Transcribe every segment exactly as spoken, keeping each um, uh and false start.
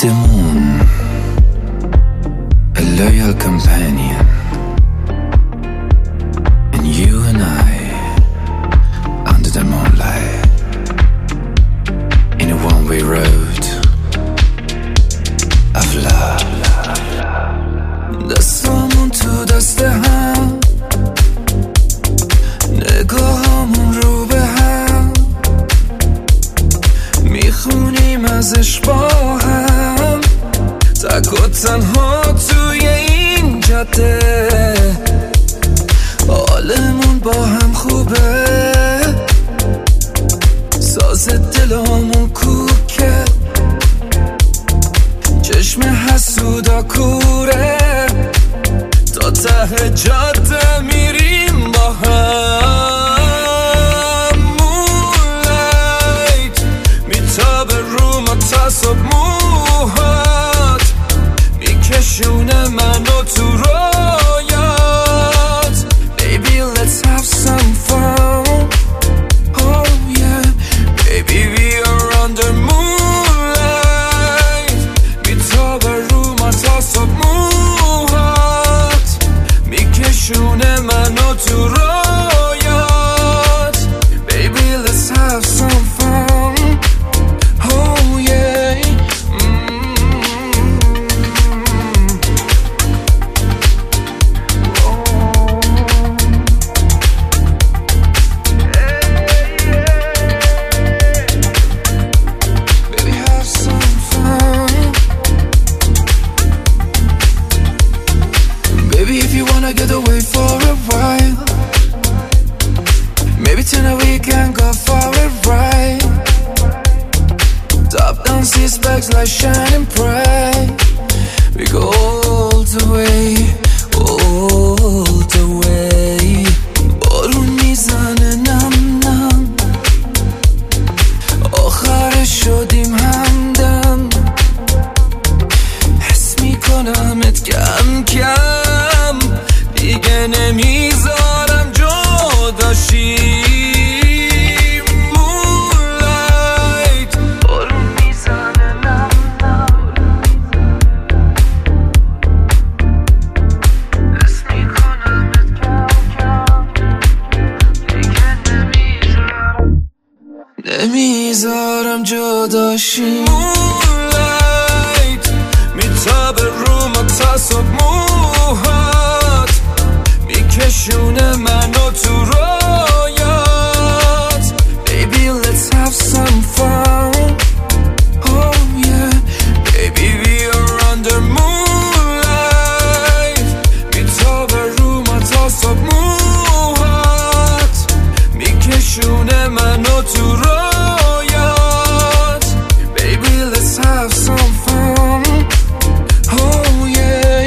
the moon, a loyal companion, and you and I under the moonlight in a one-way road of love. دستامون تو دست هم، نگاهامون رو به هم، میخونیم ازش با هم، تک و تنها توی این جاده، حالمون با هم خوبه، ساز دلامون کوکه، چشم حسودا کوره، تا ته جاده میریم با هم. مونلایت میتابه رو ما تا صبح، موهات میکشونه منو تو رویات. Baby let's have some fun. Oh yeah baby we are under moonlight. میتابه رو ما تا صبح، موهات میکشونه منو تو رویات. Baby let's have some fun. Oh yeah get away for a while. Maybe tonight we can go for a ride. Top down seats, bags like shining bright. We go all the way, all the way. بارون میزنه نم نم، آخرش شدیم همدم. حس میکنمت کم کم، دیگه نمیذارم جداشیم. مونلایت بارون میزنه نم نم، حس میکنمت کم کم، دیگه نمیذارم نمیذارم جداشیم. مونلایت میتابه رو ما تا صبح، موهات میکشونه منو تو رویات. Baby let's have some fun. Oh yeah baby we are under moonlight. میتابه رو ما تا صبح، موهات میکشونه منو تو رویات. Baby let's have some fun. Oh yeah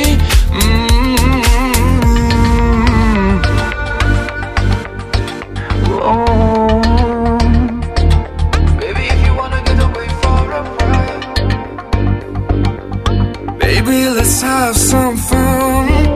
Baby, let's have some fun.